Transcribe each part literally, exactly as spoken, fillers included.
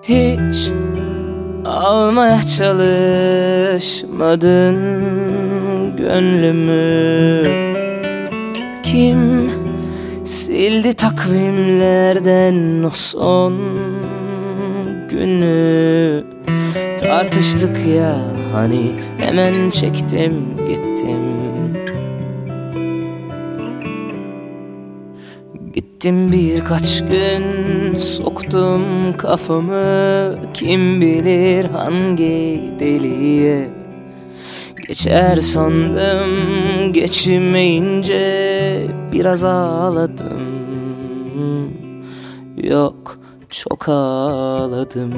Hiç almaya çalışmadın gönlümü. Kim sildi takvimlerden o son günü? Tartıştık ya hani, hemen çektim gittim. Gittim birkaç gün, soktum kafamı kim bilir hangi deliğe. Geçer sandım, geçmeyince biraz ağladım. Yok, çok ağladım.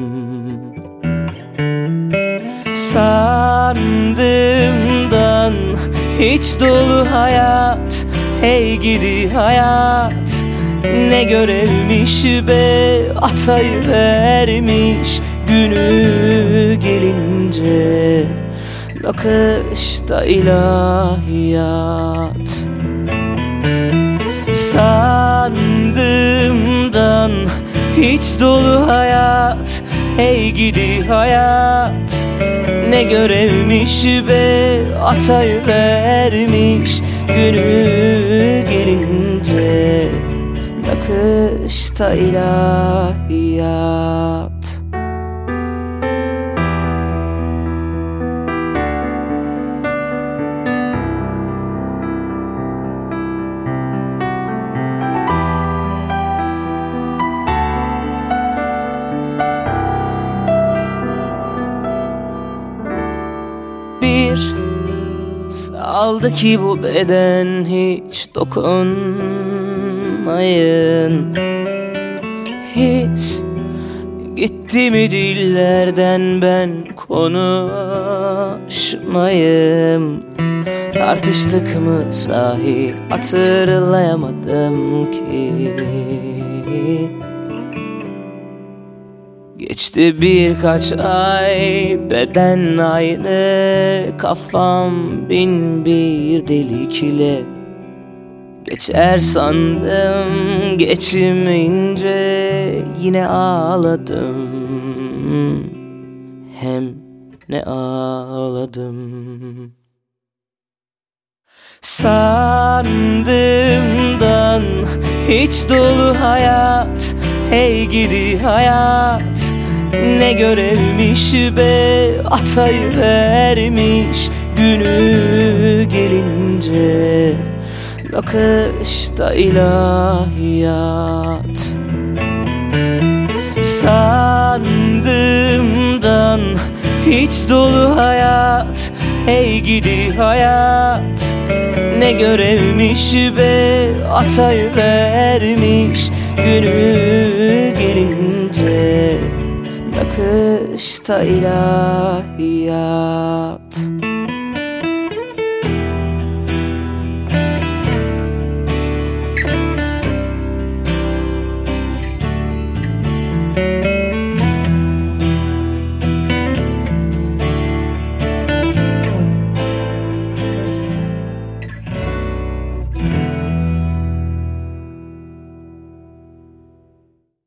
Sandığımdan hiç dolu hayat, hey gidi hayat. Ne görevmiş be, atayı vermiş günü gelince. Nakışta ilahiyat. Sandığımdan hiç dolu hayat, hey gidi hayat. Ne görevmiş be, atayı vermiş günü gelince. Nakışta ilahiyat. Bir saldı ki bu beden, hiç dokunmayın. His gitti mi dillerden, ben konuşmayayım. Tartıştık mı sahi, hatırlayamadım ki. Geçti birkaç ay, beden aynı, kafam bin bir delikle. Geçer sandım, geçmeyince yine ağladım. Hem ne ağladım. Sandığımdan hiç dolu hayat, hey gidi hayat. Ne görevmiş be, atayı vermiş günü gelince. Nakışta ilahiyat. Sandığımdan hiç dolu hayat, hey gidi hayat. Ne görevmiş be, atayı vermiş günü gelince. Nakışta ilahiyat.